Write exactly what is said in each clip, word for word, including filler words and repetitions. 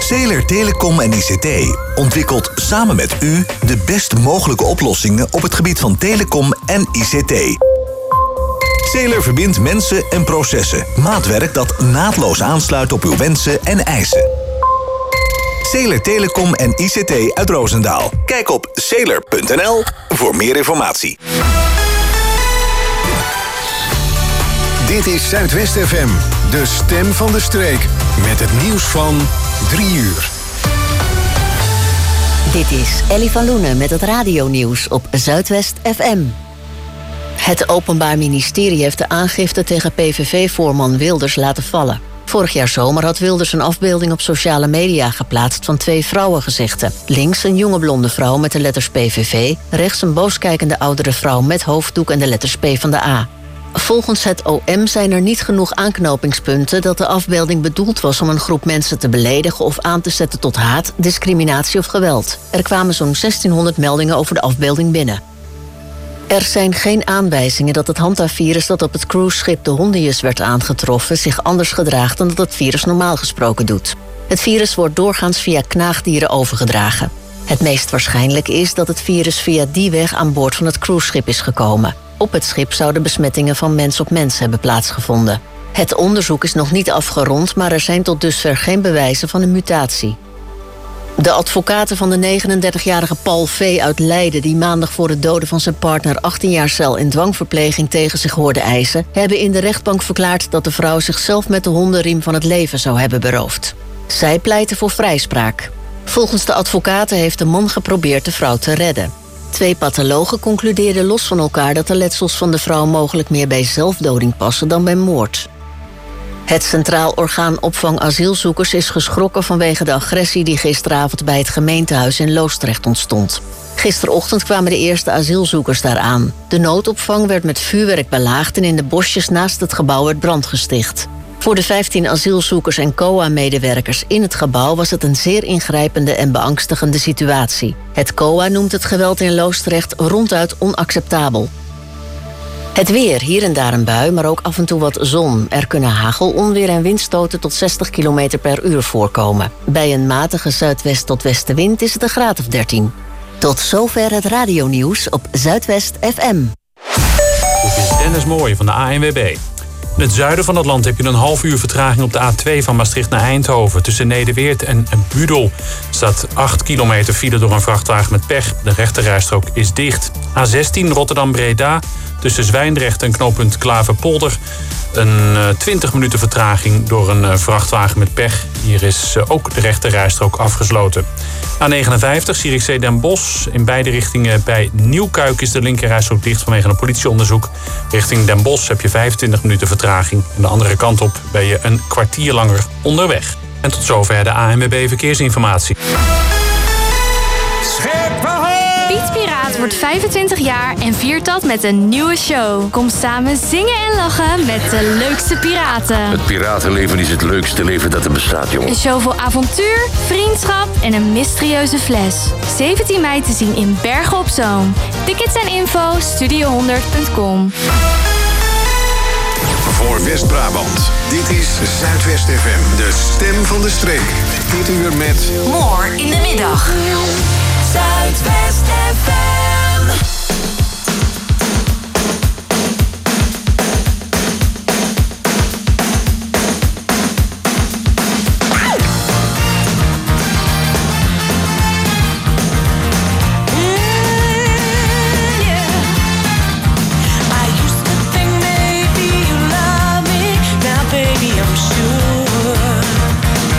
Zeeler Telecom en I C T ontwikkelt samen met u de best mogelijke oplossingen op het gebied van telecom en I C T. Zeeler verbindt mensen en processen. Maatwerk dat naadloos aansluit op uw wensen en eisen. Zeeler Telecom en I C T uit Roosendaal. Kijk op zeeler punt n l voor meer informatie. Dit is Zuidwest F M, de stem van de streek. Met het nieuws van drie uur. Dit is Ellie van Loenen met het radionieuws op Zuidwest F M. Het Openbaar Ministerie heeft de aangifte tegen P V V-voorman Wilders laten vallen. Vorig jaar zomer had Wilders een afbeelding op sociale media geplaatst van twee vrouwengezichten. Links een jonge blonde vrouw met de letters P V V, rechts een booskijkende oudere vrouw met hoofddoek en de letters P van de A. Volgens het O M zijn er niet genoeg aanknopingspunten dat de afbeelding bedoeld was om een groep mensen te beledigen of aan te zetten tot haat, discriminatie of geweld. Er kwamen zo'n zestienhonderd meldingen over de afbeelding binnen. Er zijn geen aanwijzingen dat het hantavirus dat op het cruiseschip de Hondius werd aangetroffen zich anders gedraagt dan dat het virus normaal gesproken doet. Het virus wordt doorgaans via knaagdieren overgedragen. Het meest waarschijnlijk is dat het virus via die weg aan boord van het cruiseschip is gekomen. Op het schip zouden besmettingen van mens op mens hebben plaatsgevonden. Het onderzoek is nog niet afgerond, maar er zijn tot dusver geen bewijzen van een mutatie. De advocaten van de negenendertigjarige Paul V. uit Leiden, die maandag voor het doden van zijn partner achttien jaar cel en dwangverpleging tegen zich hoorde eisen, hebben in de rechtbank verklaard dat de vrouw zichzelf met de hondenriem van het leven zou hebben beroofd. Zij pleiten voor vrijspraak. Volgens de advocaten heeft de man geprobeerd de vrouw te redden. Twee pathologen concludeerden los van elkaar dat de letsels van de vrouw mogelijk meer bij zelfdoding passen dan bij moord. Het Centraal Orgaan Opvang Asielzoekers is geschrokken vanwege de agressie die gisteravond bij het gemeentehuis in Loosdrecht ontstond. Gisterochtend kwamen de eerste asielzoekers daar aan. De noodopvang werd met vuurwerk belaagd en in de bosjes naast het gebouw werd brand gesticht. Voor de vijftien asielzoekers en C O A-medewerkers in het gebouw was het een zeer ingrijpende en beangstigende situatie. Het C O A noemt het geweld in Loosdrecht ronduit onacceptabel. Het weer, hier en daar een bui, maar ook af en toe wat zon. Er kunnen hagel, onweer en windstoten tot zestig kilometer per uur voorkomen. Bij een matige zuidwest tot westenwind is het een graad of dertien. Tot zover het radionieuws op Zuidwest F M. Dit is Dennis Mooij van de A N W B. In het zuiden van het land heb je een half uur vertraging op de A twee van Maastricht naar Eindhoven. Tussen Nederweert en Budel staat acht kilometer file door een vrachtwagen met pech. De rechterrijstrook is dicht. A zestien Rotterdam-Breda tussen Zwijndrecht en knooppunt Klaverpolder. Een twintig minuten vertraging door een vrachtwagen met pech. Hier is ook de rechterrijstrook afgesloten. A negenenvijftig Zierikzee Den Bosch. In beide richtingen bij Nieuwkuik is de linkerrijstrook dicht vanwege een politieonderzoek. Richting Den Bosch heb je vijfentwintig minuten vertraging. En de andere kant op ben je een kwartier langer onderweg. En tot zover de A N W B Verkeersinformatie. Piet Piraat wordt vijfentwintig jaar en viert dat met een nieuwe show. Kom samen zingen en lachen met de leukste piraten. Het piratenleven is het leukste leven dat er bestaat, jongen. Een show vol avontuur, vriendschap en een mysterieuze fles. zeventien mei te zien in Bergen op Zoom. Tickets en info studio honderd punt com. Voor West-Brabant, dit is Zuidwest F M, de stem van de streek. Dit uur met... More in de middag. Zuidwest F M.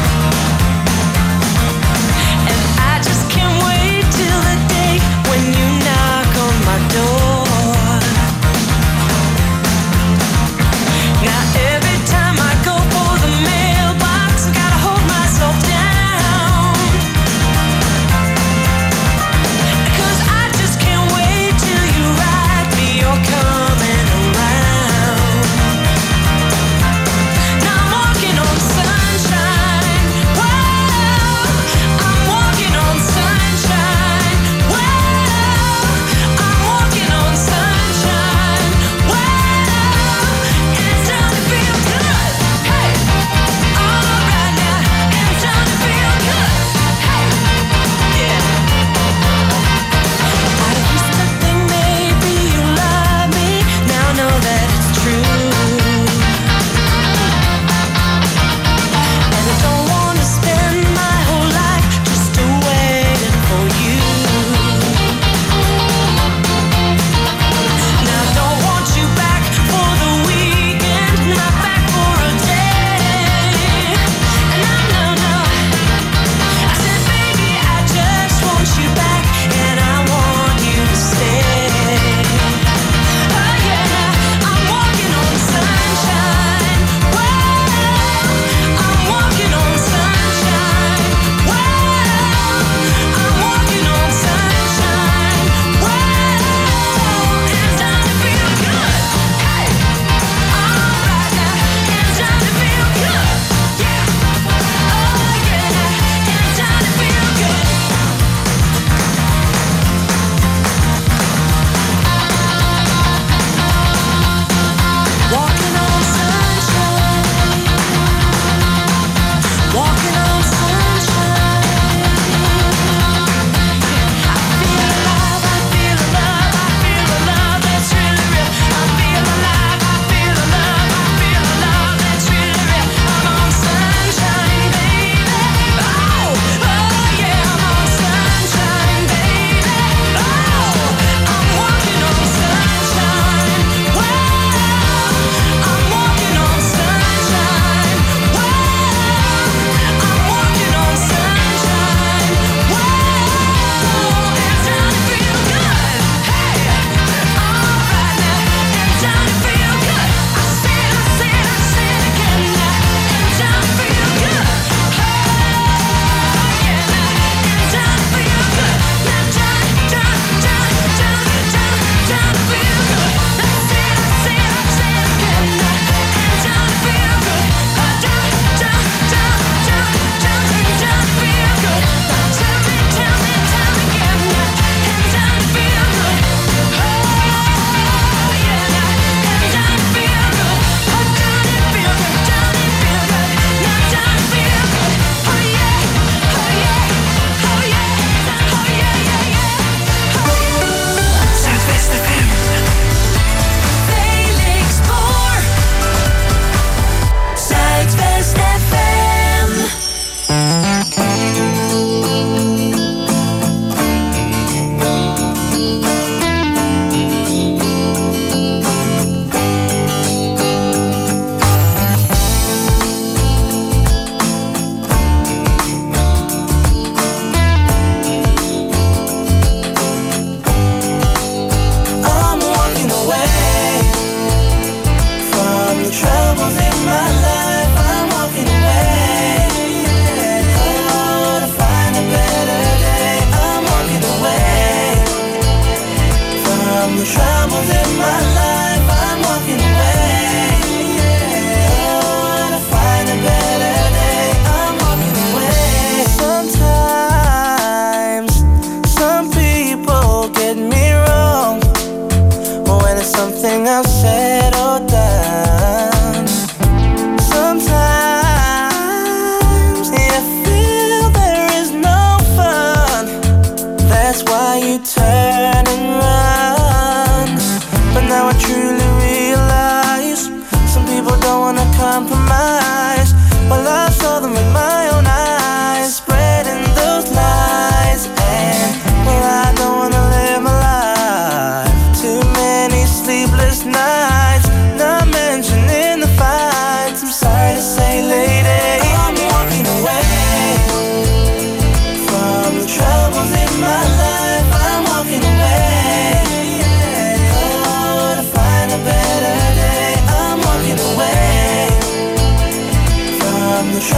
When you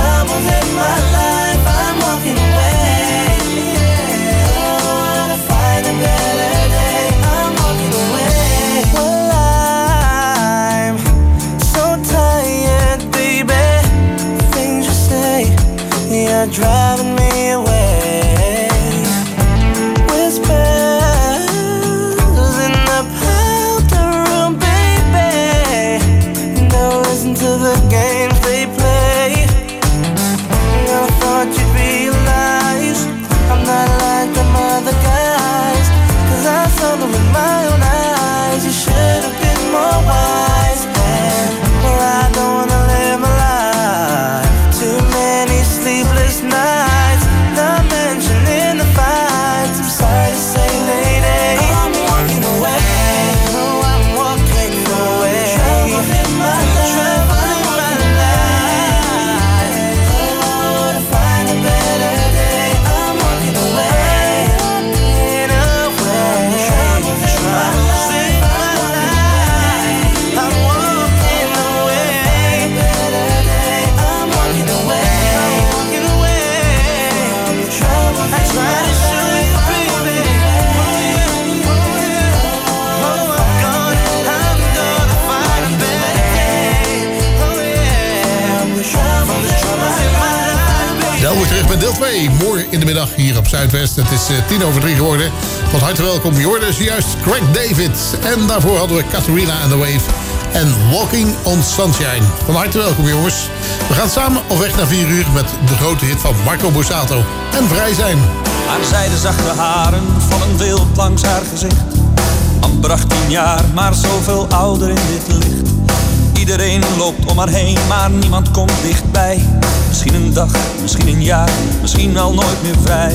troubles in my life, I'm walking away. I wanna find a better day, I'm walking away. Well, I'm so tired, baby. Things you say, you're driving me away. Whispers in the powder room, baby. Don't listen to the games they play. I thought you'd realize I'm not like them other guys, 'cause I saw them with my own eyes. You should have been more wise, man. Well, I don't wanna live my life. Too many sleepless nights, not mentioning the fights. I'm sorry to say, lady, I'm walking away. Oh, I'm walking away. Trouble in my life, trouble in my life. I wanna find a better day. I'm walking away, walking away. Trouble in my life, I'm walking away. Better day. I'm walking away, walking away. Trouble I try to show you, baby. Oh, I'm gonna, I'm gonna find a better day. Oh yeah. From the troubles in my life, baby. Wel weer terug met deel twee. Morgen in de middag hier op Zuidwest. Het is uh, tien over drie geworden. Van harte welkom. Je hoorde dus juist Craig David. En daarvoor hadden we Catharina and the Wave. En Walking on Sunshine. Van harte welkom, jongens. We gaan samen op weg naar vier uur met de grote hit van Marco Borsato. En Vrij zijn. Haar zijde zachte haren vallen wild langs haar gezicht. Amper achttien jaar, maar zoveel ouder in dit licht. Iedereen loopt om haar heen, maar niemand komt dichtbij. Misschien een dag, misschien een jaar, misschien al nooit meer vrij.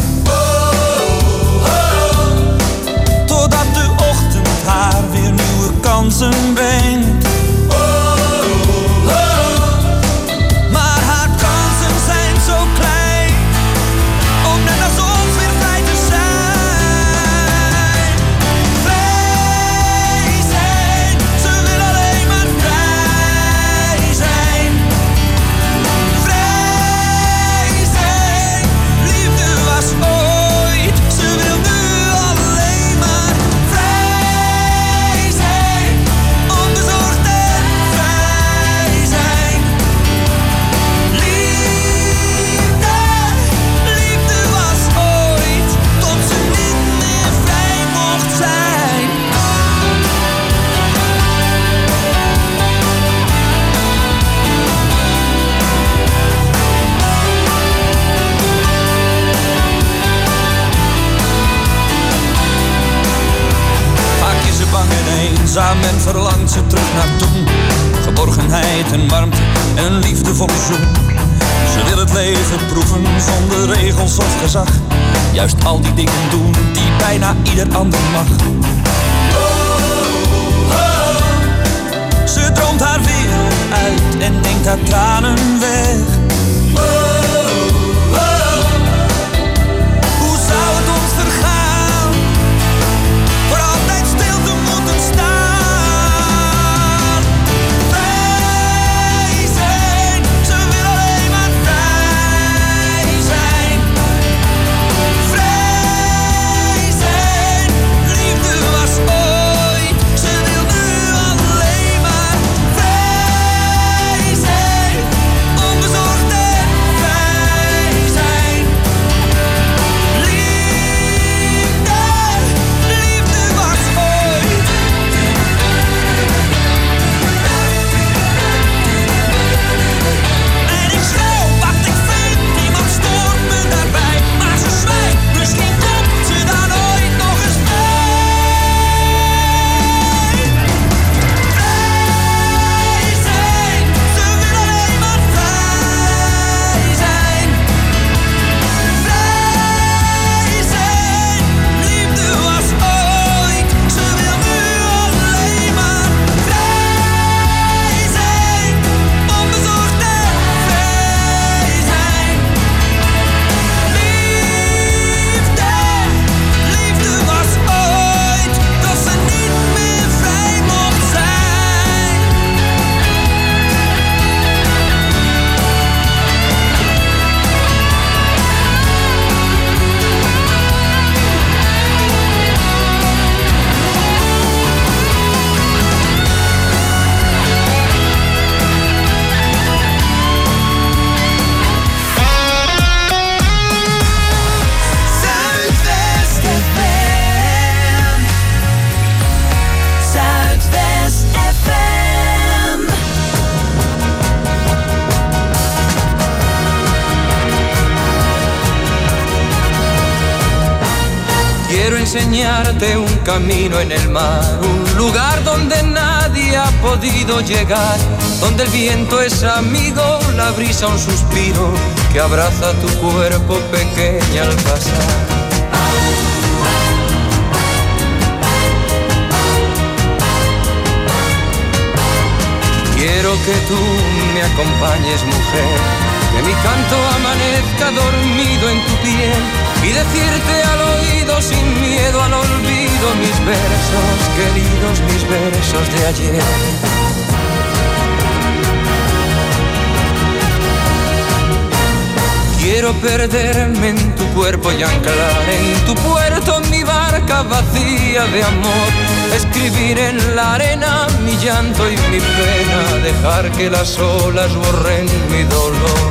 Totdat de ochtend haar weer nieuwe kansen brengt. Maar haar kansen zijn zo klein om net als ons weer vrij te zijn. Vrij zijn, ze wil alleen maar vrij zijn. Vrij zijn, liefde was ooit, ze wil nu alleen maar vrij zijn. Onbezorgd en vrij zijn. Liefde, liefde was ooit, tot ze niet meer vrij mocht zijn. Vaak is ze bang en eenzaam en verlangt ze terug naar toen. Geborgenheid en warmte en een liefdevolle zoen. Ze wil het leven proeven zonder regels of gezag. Juist al die dingen doen die bijna ieder ander mag. Ze droomt haar wereld uit en denkt haar tranen weg. Hoe zou het ons vergaan? Voor altijd stil te moeten staan. Vrij zijn, ze wil alleen maar vrij zijn. Vrij zijn, liefde was ooit, ze wil nu alleen maar vrij zijn. Onbezorgd enseñarte un camino en el mar, un lugar donde nadie ha podido llegar, donde el viento es amigo, la brisa un suspiro que abraza tu cuerpo pequeña al pasar. Quiero que tú me acompañes, mujer, que mi canto amanezca dormido en tu piel y decirte al oído sin miedo al olvido mis versos, queridos, mis versos de ayer. Quiero perderme en tu cuerpo y anclar en tu puerto mi barca vacía de amor, escribir en la arena mi llanto y mi pena, dejar que las olas borren mi dolor.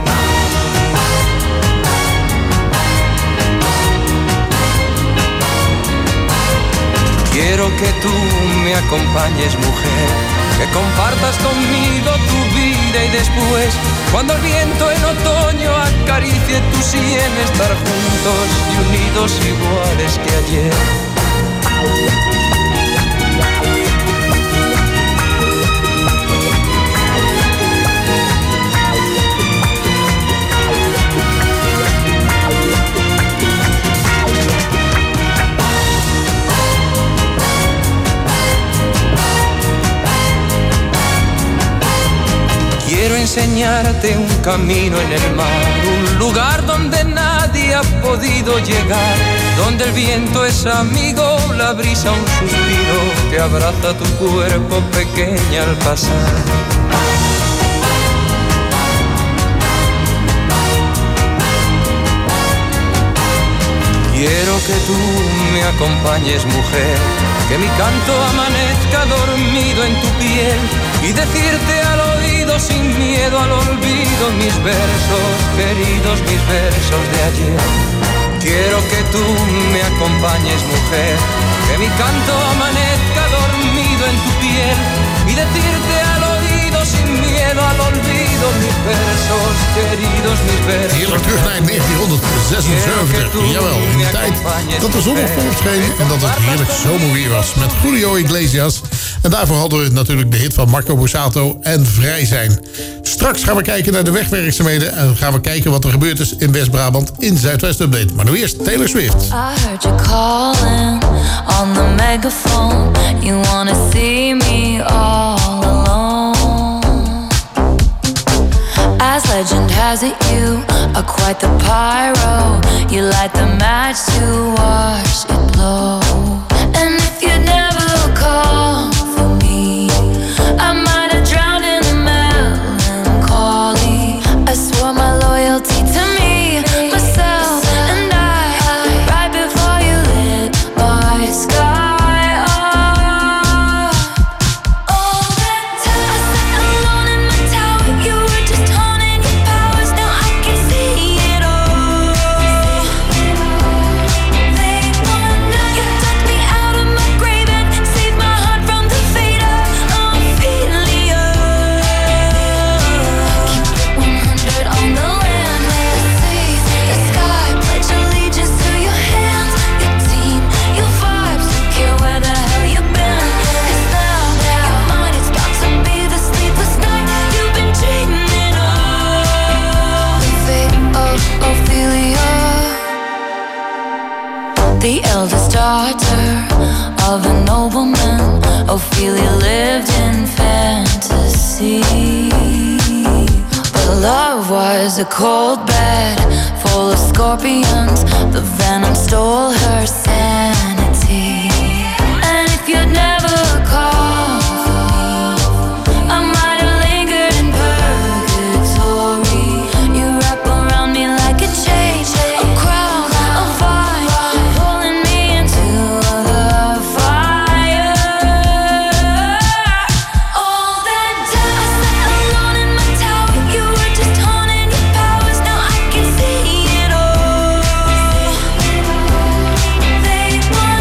Quiero que tú me acompañes, mujer, que compartas conmigo tu vida y después, cuando el viento en otoño acaricie tu sien, estar juntos y unidos iguales que ayer. Quiero enseñarte un camino en el mar, un lugar donde nadie ha podido llegar, donde el viento es amigo, la brisa un suspiro que abraza tu cuerpo pequeña al pasar. Quiero que tú me acompañes, mujer, que mi canto amanezca dormido en tu piel y decirte al oído sin miedo al olvido mis versos, queridos, mis versos de ayer. Quiero que tú me acompañes, mujer, que mi canto amanezca dormido en tu piel y decirte al oído sin miedo al olvido mis versos, queridos, mis versos. Heerlijk terug naar negentienhonderdzesenzeventig. Jawel, in die tijd dat de zon nog volop scheen en dat het heerlijk zomerweer was. Met Julio Iglesias. En daarvoor hadden we natuurlijk de hit van Marco Borsato en Vrij Zijn. Straks gaan we kijken naar de wegwerkzaamheden en gaan we kijken wat er gebeurd is in West-Brabant in Zuidwest Update. Maar nu eerst Taylor Swift. I heard you calling on the megaphone. You wanna see me all alone. As legend has it, you are quite the pyro. You light the match to watch it blow. And if you'd never call for me, I might have drowned in the melancholy. I swore my loyalty to me, myself, and I, right before you lit my sky up. All that time I sat alone in my tower, you were just honing your powers. Now I can see it all. They wanna, you took me out of my grave and saved my heart from the fate of Ophelia. Keep it one hundred on the land, the sea, the sky. Pledge allegiance to your hands, your team, your vibes. Don't care where the hell you've been. 'Cause now your mind is about to be the sleepless night you've been dreaming of. The fate of Ophelia, the eldest daughter of a nobleman. Ophelia lived in fantasy, but love was a cold bed full of scorpions. The venom stole her sanity. And if you'd never called for me, I might have lingered in purgatory. You wrap around me like a chain, a crown, a vine, pulling me into the fire. All that time I sat alone in my tower, you were just honing your powers. Now I can see it all. They want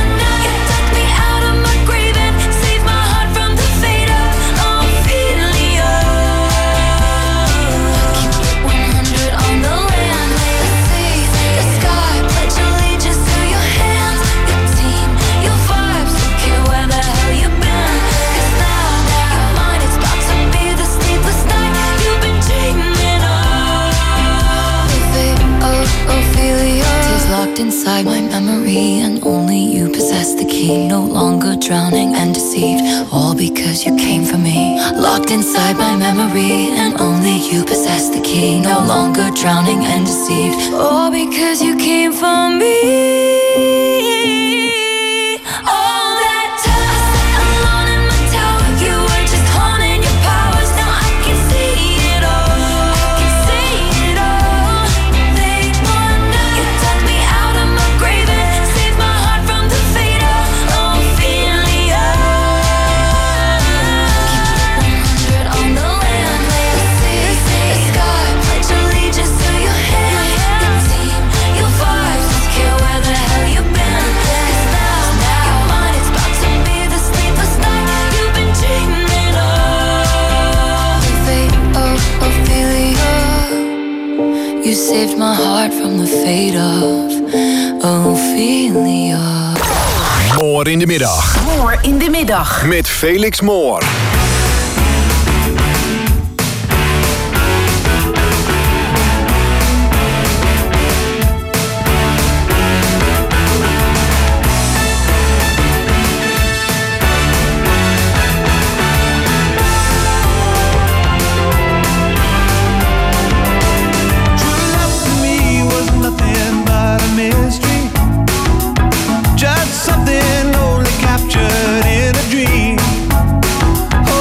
inside my memory, and only you possess the key. No longer drowning and deceived, all because you came for me. Locked inside my memory, and only you possess the key. No longer drowning and deceived, all because you came for me. You saved my heart from the fate of Ophelia. Moor in de middag. Moor in de middag. Met Felix Moor. Just something only captured in a dream.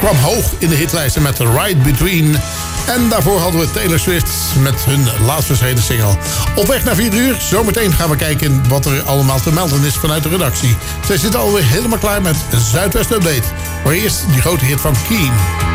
kwam hoog in de hitlijsten met The Right Between. En daarvoor hadden we Taylor Swift met hun laatst verschenen single. Op weg naar vier uur. Zometeen gaan we kijken wat er allemaal te melden is vanuit de redactie. Zij zitten alweer helemaal klaar met Zuidwest Update. Maar eerst die grote hit van Keen.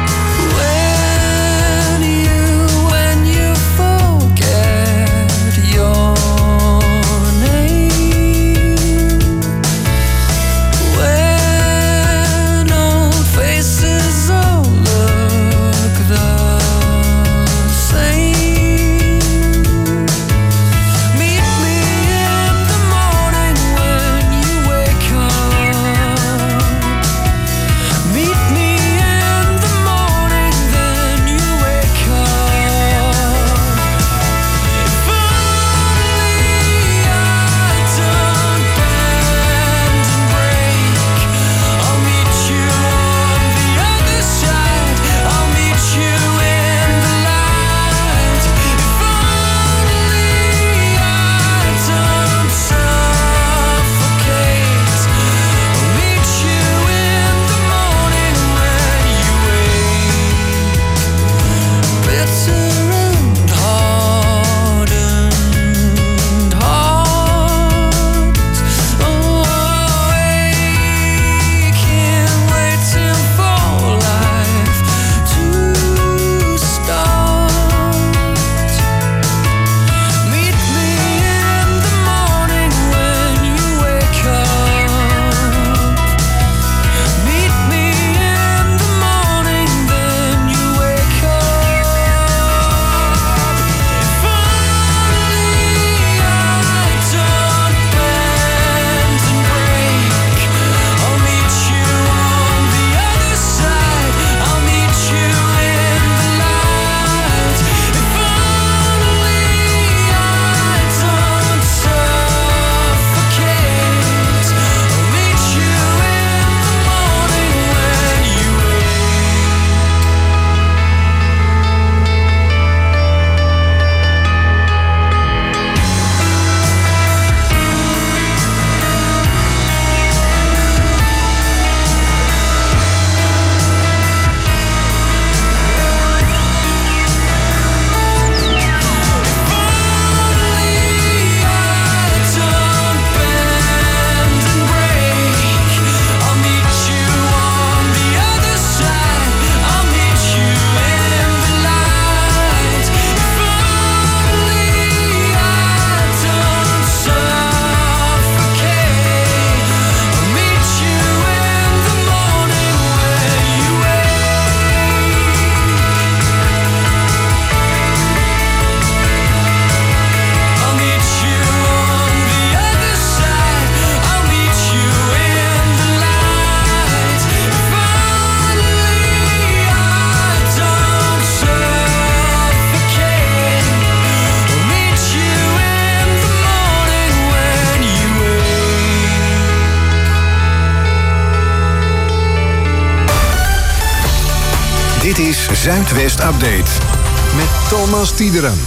Dit is Zuidwest Update met Thomas Tiederen.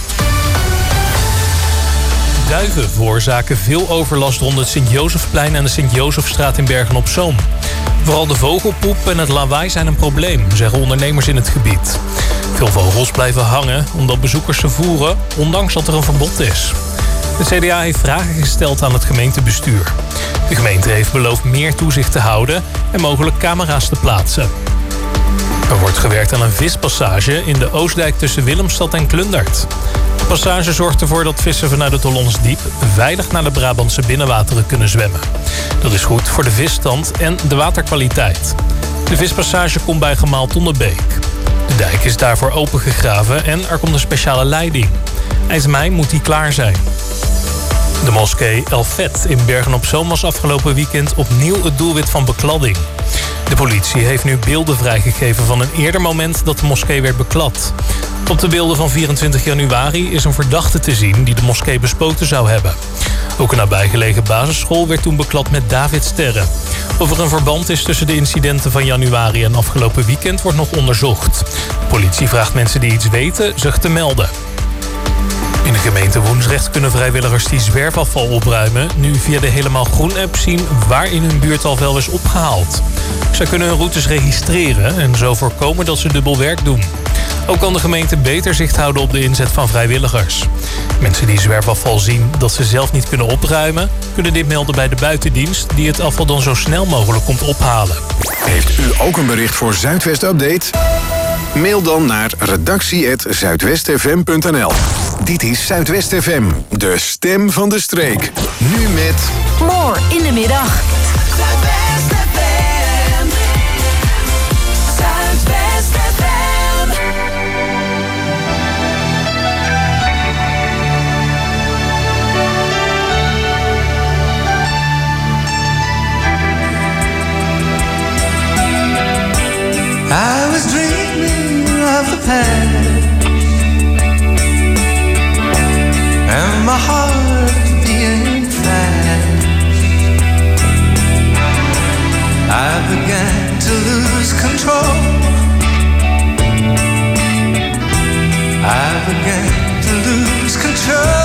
Duiven veroorzaken veel overlast rond het Sint-Jozefplein en de Sint-Jozefstraat in Bergen-op-Zoom. Vooral de vogelpoep en het lawaai zijn een probleem, zeggen ondernemers in het gebied. Veel vogels blijven hangen omdat bezoekers ze voeren, ondanks dat er een verbod is. De C D A heeft vragen gesteld aan het gemeentebestuur. De gemeente heeft beloofd meer toezicht te houden en mogelijk camera's te plaatsen. Er wordt gewerkt aan een vispassage in de Oostdijk tussen Willemstad en Klundert. De passage zorgt ervoor dat vissen vanuit het Hollands Diep veilig naar de Brabantse binnenwateren kunnen zwemmen. Dat is goed voor de visstand en de waterkwaliteit. De vispassage komt bij gemaal Tonnebeek. De dijk is daarvoor opengegraven en er komt een speciale leiding. Eind mei moet die klaar zijn. De moskee El Feth in Bergen-op-Zoom was afgelopen weekend opnieuw het doelwit van bekladding. De politie heeft nu beelden vrijgegeven van een eerder moment dat de moskee werd beklad. Op de beelden van vierentwintig januari is een verdachte te zien die de moskee bespoten zou hebben. Ook een nabijgelegen basisschool werd toen beklad met Davidsterren. Of er een verband is tussen de incidenten van januari en afgelopen weekend wordt nog onderzocht. De politie vraagt mensen die iets weten zich te melden. In de gemeente Woensdrecht kunnen vrijwilligers die zwerfafval opruimen nu via de Helemaal Groen-app zien waar in hun buurt al wel is opgehaald. Zij kunnen hun routes registreren en zo voorkomen dat ze dubbel werk doen. Ook kan de gemeente beter zicht houden op de inzet van vrijwilligers. Mensen die zwerfafval zien dat ze zelf niet kunnen opruimen, kunnen dit melden bij de buitendienst die het afval dan zo snel mogelijk komt ophalen. Heeft u ook een bericht voor Zuidwest Update? Mail dan naar redactie apenstaartje zuidwest f m punt n l. Dit is Zuidwest F M, de stem van de streek. Nu met... More in de middag. Zuidwest F M. Zuidwest F M. I was dreaming of the past and my heart being fast. I began to lose control. I began to lose control.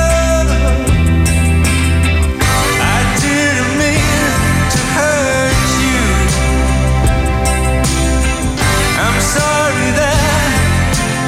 I didn't mean to hurt you. I'm sorry that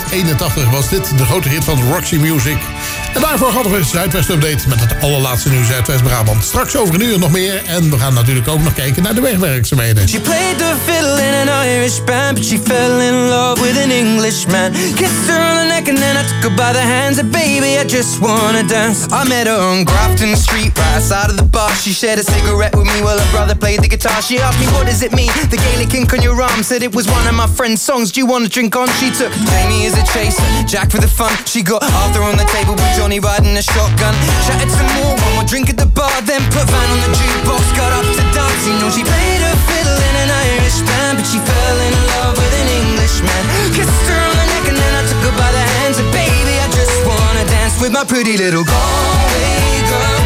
eenentachtig was dit de grote hit van Roxy Music. En daarvoor hadden we Zuidwest Update met het allerlaatste nieuws uit West-Brabant. Straks over een uur nog meer en we gaan natuurlijk ook nog kijken naar de wegwerkzaamheden. She played the fiddle in an Irish band, but she fell in love with an Englishman. Kissed her on the neck and then I took her by the hands, and baby, I just wanna dance. I met her on Grafton Street, right outside of the bar. She shared a cigarette with me while her brother played the guitar. She asked me, what does it mean? The Gaelic ink on your arm, said it was one of my friend's songs. Do you wanna drink on? She took Jamie as a chaser, Jack for the fun. She got Arthur on the table with Johnny riding a shotgun. Chatted some more, one more drink at the bar, then put Van on the jukebox, got up to dance. You know she played her fiddle in an Irish band, but she fell in love with an Englishman. Kissed her on the neck and then I took her by the hands, and baby, I just wanna dance with my pretty little Galway girl.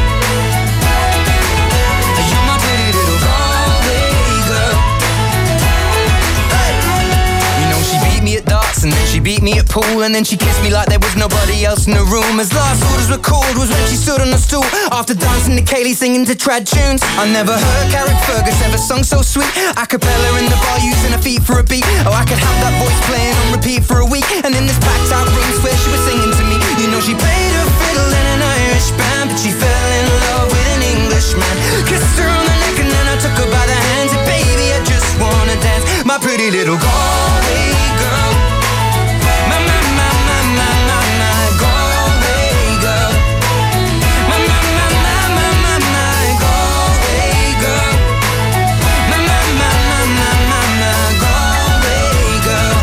You're my pretty little Galway girl. Hey. You know she beat me at darts and then she beat me at pool, and then she kissed me like there was nobody else in the room. As last orders were called was when she stood on the stool after dancing to Kaylee singing to trad tunes. I never heard Carrick Fergus ever sung so sweet. A cappella in the bar using her feet for a beat. Oh, I could have that voice playing on repeat for a week, and in this packed out room swear she was singing to me. You know she played her fiddle in an Irish band, but she fell in love with an Englishman. Kissed her on the neck and then I took her by the hands, and baby, I just wanna dance. My pretty little Galway girl. My, my, my, my, my, my, my Galway girl. My, my, my, my, my, my, my Galway girl. My, my, my, my, my, my, my Galway girl.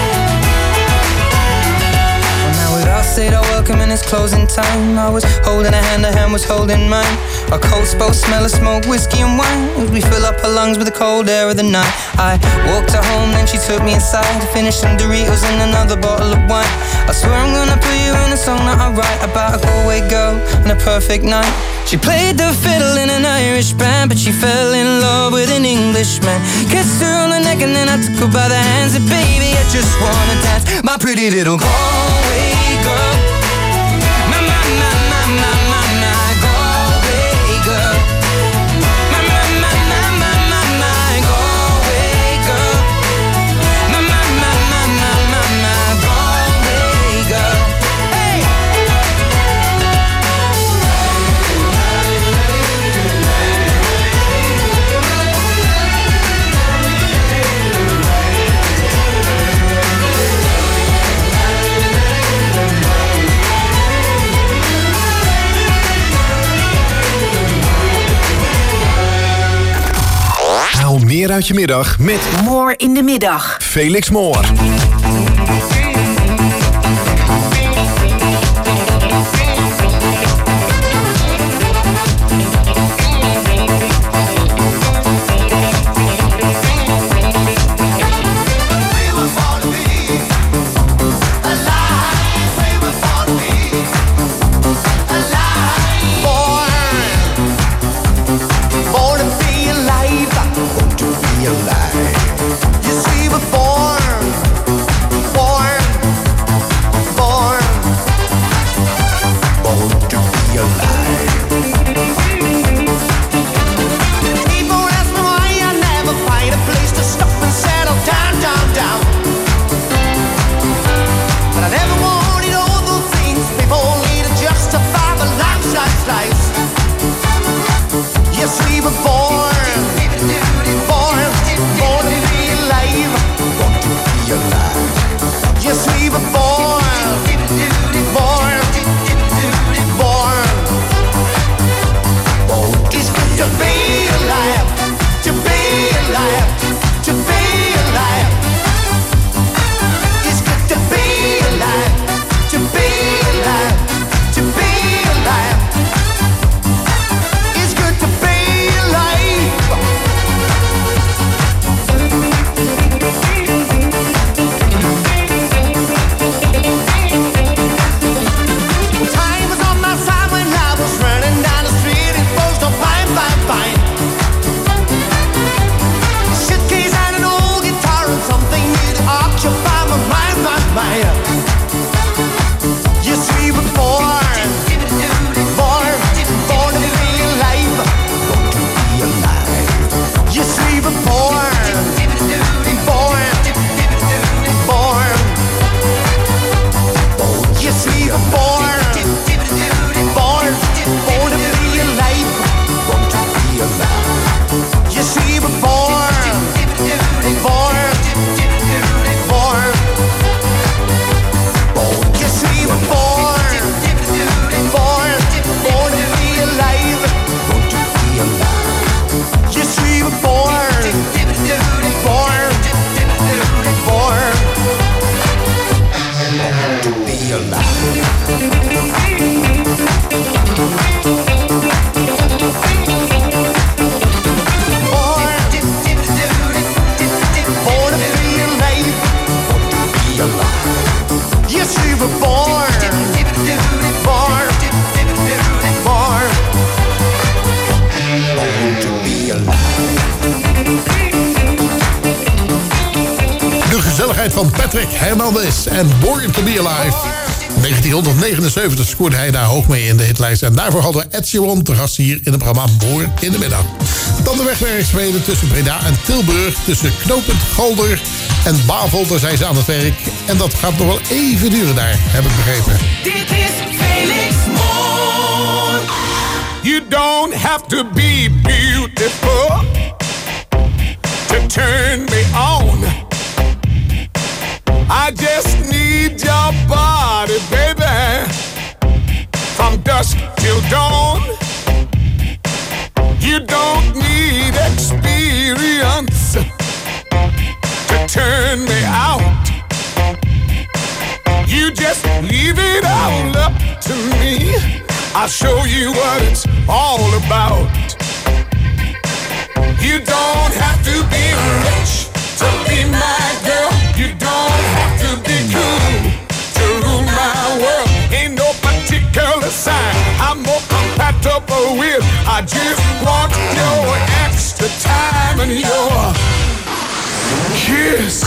Well, now with us said our welcome and it's closing time, I was holding a hand, her hand was holding mine. Our coats both smell of smoke, whiskey and wine, as we fill up her lungs with the cold air of the night. I walked her home, then she took me inside to finish some Doritos and another bottle of wine. I swear I'm gonna put you in a song that I write about a Galway girl and a perfect night. She played the fiddle in an Irish band, but she fell in love with an Englishman. Kissed her on the neck and then I took her by the hands, and baby, I just wanna dance. My pretty little Galway girl. My, my, my, my, my, my, my Galway girl. My, my, my, my, my, my, my Galway girl. My, my, my, my, my, my, my Galway girl. Hey! Haal meer uit je middag met More in de middag. Felix Moore. Alive. You see, we're born afscheid van Patrick Hernandez en Born to Be Alive. negentienhonderdnegenenzeventig scoorde hij daar hoog mee in de hitlijst. En daarvoor hadden we Ed Sheeran te gast hier in het programma Born in de Middag. Dan de wegwerkzaamheden tussen Breda en Tilburg. Tussen knooppunt Galder en Bavel, daar zijn ze aan het werk. En dat gaat nog wel even duren daar, heb ik begrepen. Dit is Felix Moon. You don't have to be beautiful to turn me on. I just need your body, baby, from dusk till dawn. You don't need experience to turn me out. You just leave it all up to me. I'll show you what it's all about. You don't have to be rich to be my girl. You don't have to be cool to rule my world. Ain't no particular sign I'm more compatible with. I just want your extra time and your kiss.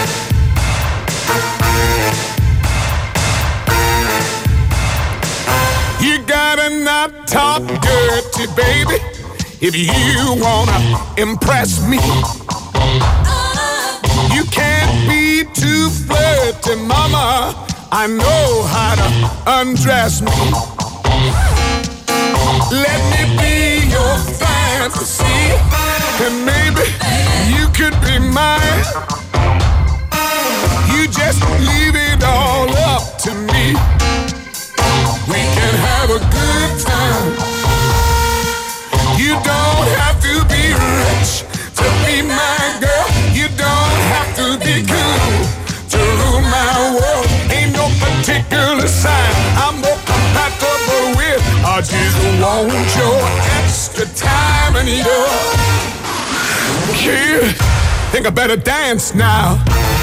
You gotta not talk dirty, baby, if you wanna impress me. You can't be too flirty, mama. I know how to undress me. Let me be your fantasy, and maybe you could be mine. You just leave it all up to me. We can have a good time. You don't have to be rich to be my girl. You don't have to be cool to rule my world. Ain't no particular sign I'm more compatible with. I just want your extra time and your kid. Think I better dance now.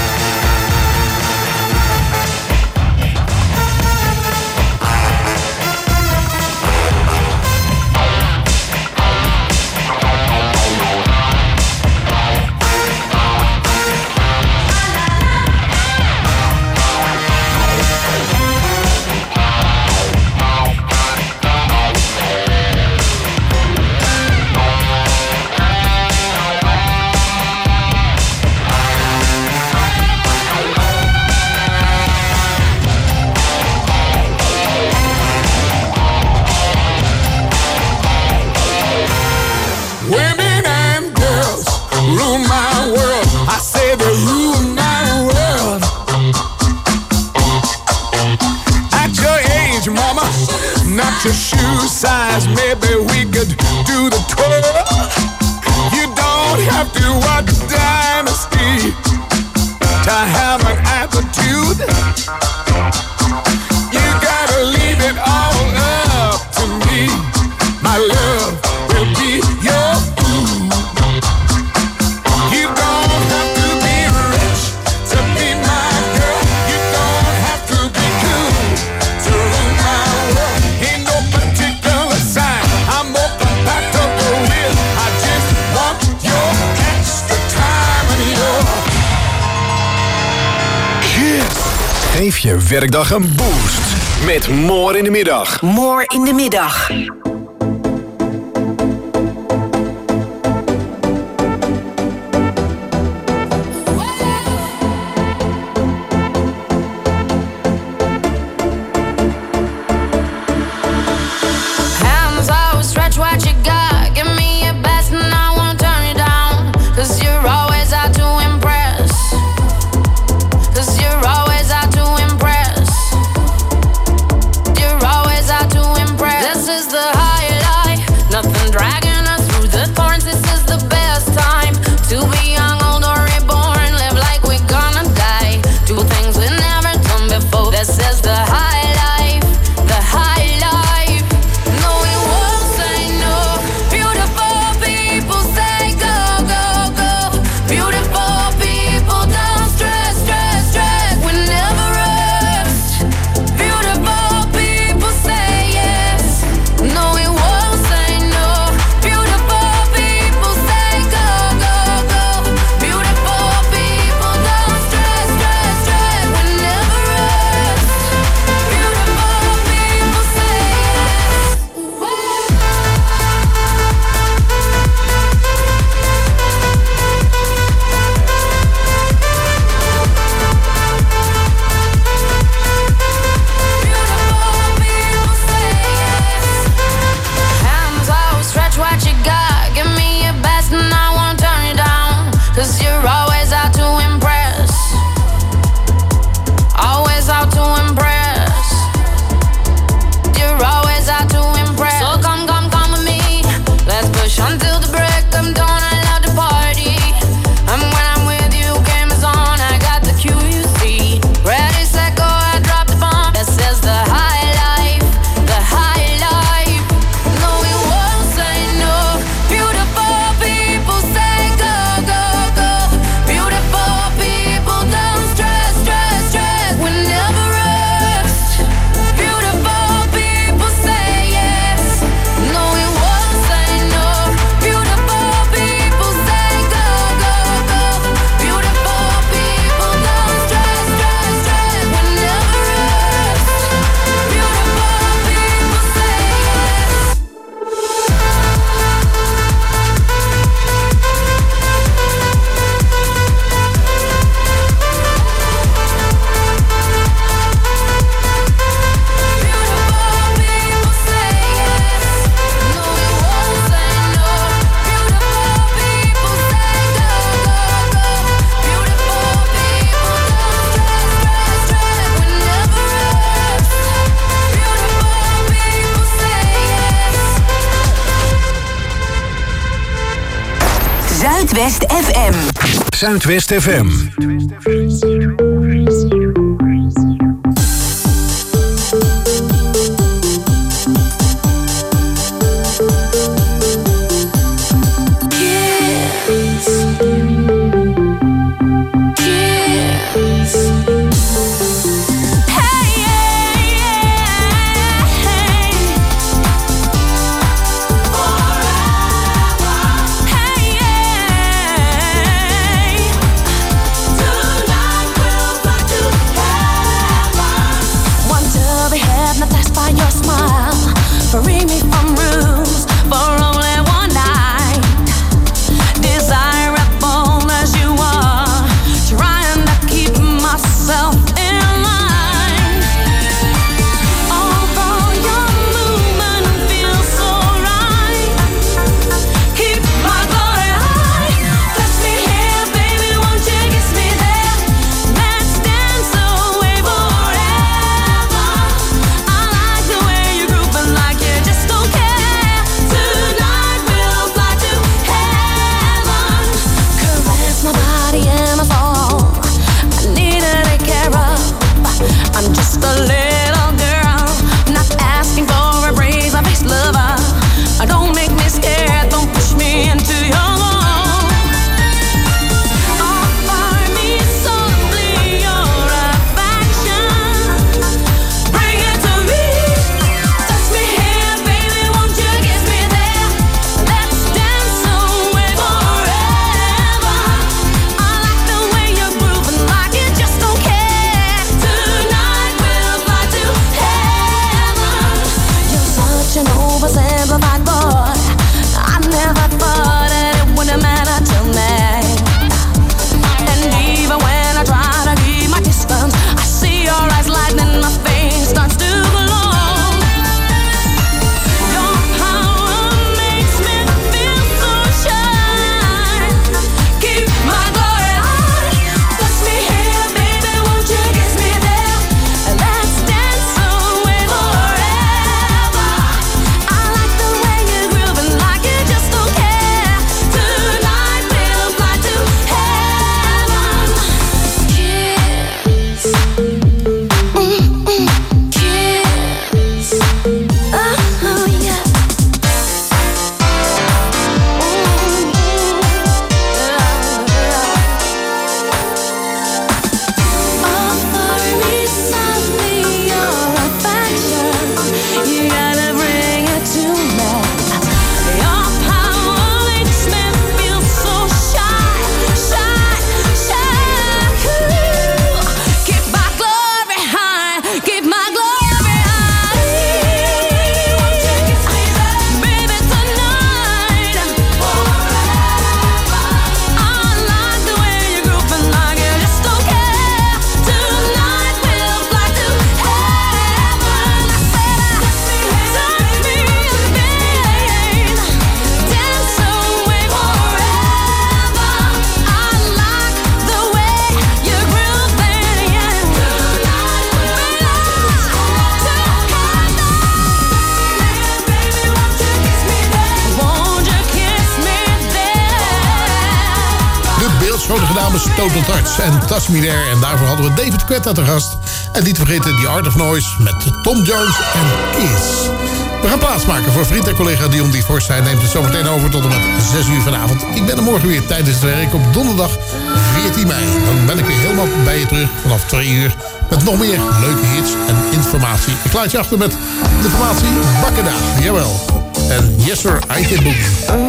Your shoe size, maybe we could do the tour. You don't have to watch Dynasty to have an attitude. You gotta leave it all up to me. My love will be your food. You don't have to be rich to be my girl. You don't have to be cool to rule my world. Ain't no particular sign I'm more compatible with. I just want your extra time and your kiss. Geef je werkdag een boost met More in de Middag. More in de Middag. This is the high. 'cause you're always out to impress. Always out to impress. You're always out to impress. So come, come, come with me. Let's push until the break of dawn. I love to party. And when I'm with you, game is on. I got the Q, you see. Ready, set, go, I drop the bomb. This is the high life, the high life. No, we won't say no. Beautiful people say go, go, go. Beautiful people don't stress, stress, stress. We never rest. Beautiful people say yes. No, we won't say no. Beautiful people say go, go, go. Beautiful people don't stress, stress, stress. We never rest. Beautiful people say yes. Zuidwest F M. Zuidwest F M. Tonight we'll schotige dames Total Touch en Touch Me There. En daarvoor hadden we David Guetta te gast. En niet te vergeten The Art of Noise met Tom Jones en Kiss. We gaan plaatsmaken voor vriend en collega Dion die Forst. Hij neemt het zometeen over tot en met zes uur vanavond. Ik ben er morgen weer tijdens het werk op donderdag veertien mei. Dan ben ik weer helemaal bij je terug vanaf twee uur. Met nog meer leuke hits en informatie. Ik laat je achter met de formatie Bakkeda. Jawel. En Yes Sir, I Can Boogie.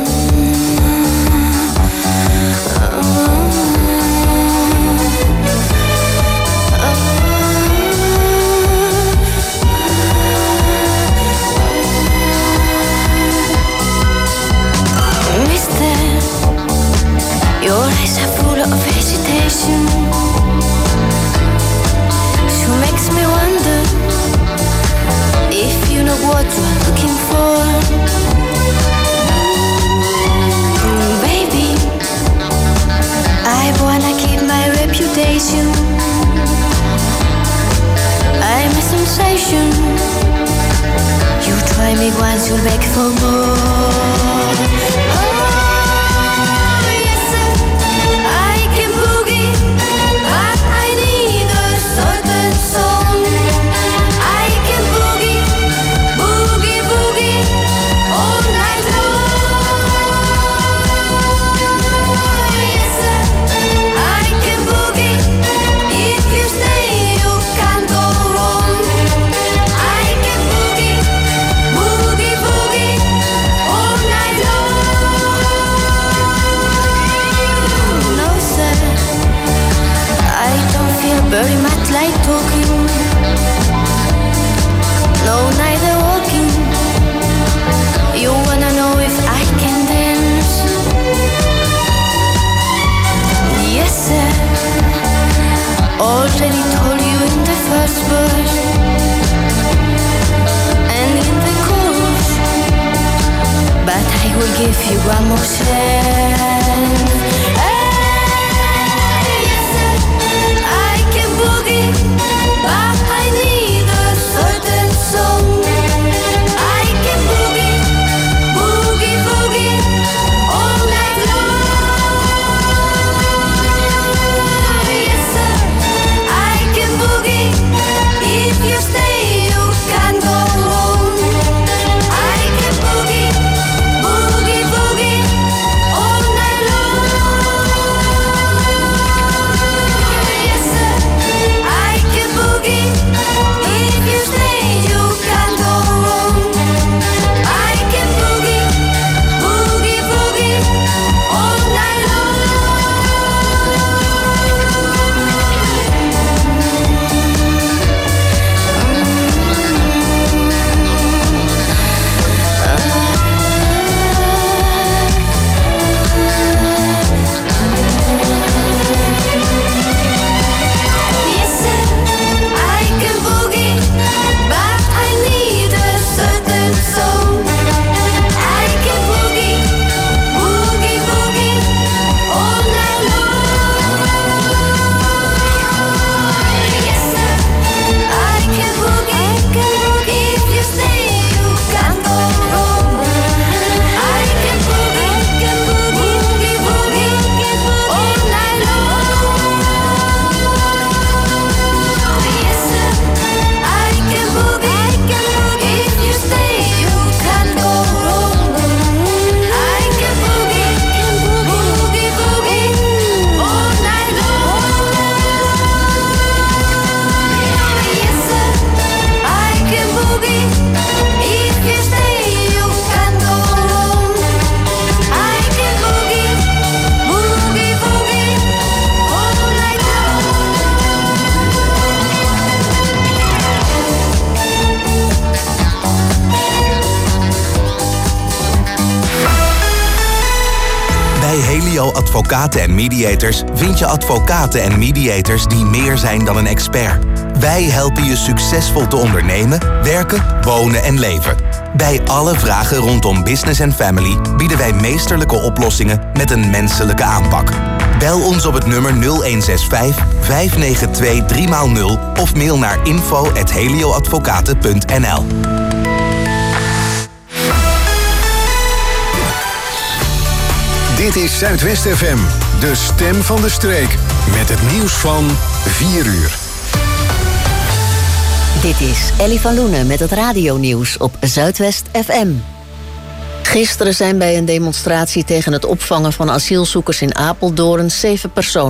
Your eyes are full of hesitation. She makes me wonder if you know what you're looking for. Mm, baby, I wanna keep my reputation. I'm a sensation. You try me once, you'll beg for more. Very much like talking, no, neither walking. You wanna know if I can dance? Yes, sir. Already told you in the first verse and in the chorus, but I will give you one more chance. But I need a certain song. I can boogie, boogie, boogie all night long. Yes, sir, I can boogie. If you stay, you can't go wrong. I can boogie, boogie, boogie all night long. Yes, sir, I can boogie. If you stay, you can't go wrong. I can boogie, boogie, boogie all night Yes, sir, I can boogie, but I need a certain song. I can boogie, boogie, boogie all night long. Yes, sir, I can boogie, if you stay, you can't go wrong. I can boogie, boogie, boogie all night long. Yes, sir, I can boogie, if you stay, you can't go wrong. I can boogie, boogie, boogie all night long. Yes, sir, I can boogie, if you stay, you can't go wrong. I can boogie, boogie, boogie all night Bij Helio Advocaten en Mediators vind je advocaten en mediators die meer zijn dan een expert. Wij helpen je succesvol te ondernemen, werken, wonen en leven. Bij alle vragen rondom business en family bieden wij meesterlijke oplossingen met een menselijke aanpak. Bel ons op het nummer nul een zes vijf, vijf negen twee, drie nul of mail naar info at helioadvocaten punt n l. Dit is Zuidwest F M, de stem van de streek. Met het nieuws van vier uur. Dit is Ellie van Loenen met het radionieuws op Zuidwest F M. Gisteren zijn bij een demonstratie tegen het opvangen van asielzoekers in Apeldoorn zeven personen